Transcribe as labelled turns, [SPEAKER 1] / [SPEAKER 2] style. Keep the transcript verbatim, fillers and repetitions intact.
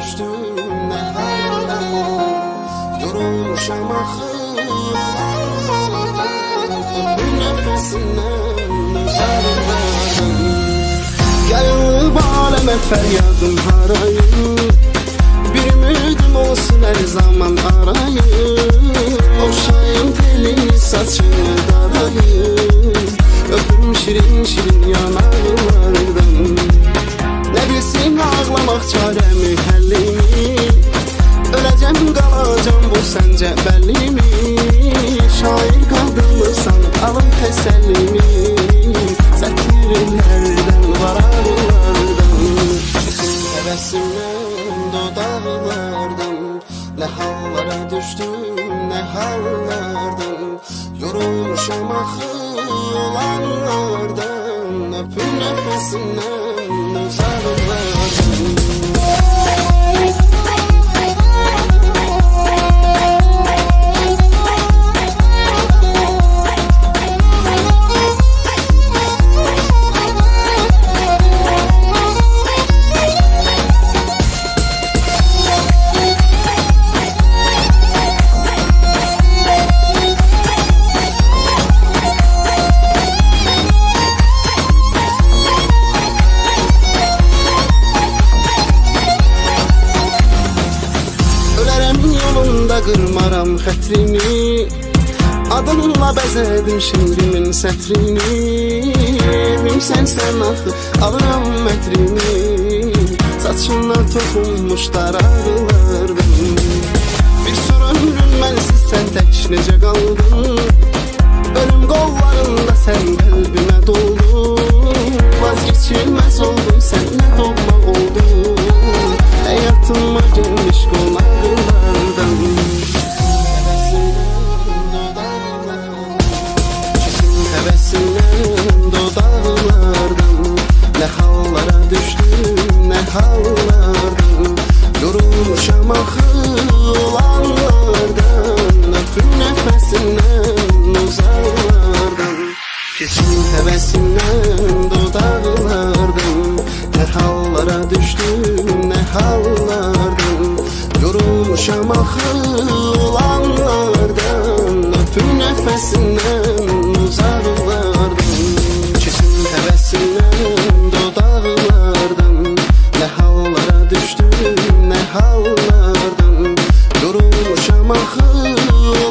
[SPEAKER 1] düştüm ne halda, yorulmuşam axı bu nefesinden uzarlardan. Yayılıp aləmə fəryadım harayım, bir ümidim olsun her zaman arayım. Oxşayım telini saçını darayım, öpürüm şirin şirin yanaqlardan. Ne bilsin ağlamaq çarəmi həllimi, öləcəm qalacam bu səncə bəllimi. Şair qadınlısan alın təsəllimi, sətirinlərdən vararlardan. Bizim təbəssümdən dodaqlardan, nə hallara düşdüm nə hallardan. Yorulmuşam axı olanlardan, öpür nəfəsindən uzarlardan. Qırmaram xətrini, adımla bəzədim şiirimin sətrini. Evimsən sən axı, alıram mətrini, saçından toxunmuş daraqlardan. Bir sonra ömrüm mənsiz sən tək necə qaldın, ölüm qollarında sən qəlbimə doldun. Vazgeçilməz oldun, sənlə doğma oldun, həyatıma girmiş qonaqlardan. Təbəssümdən dodaqlardan, nə hallara düşdüm nə hallardan. Yorulmuşam axı olanlardan, öpür nəfəsindən uzaqlardan. Keçin təbəssümdən dodaqlardan, nə hallara düşdüm nə hallardan. Yorulmuşam axı olanlardan, öpür nəfəsindən uzaqlardan. Keçin təbəssümdən dodaqlardan, nə hallara düşdüm nə hallardan. Yorulmuşam axı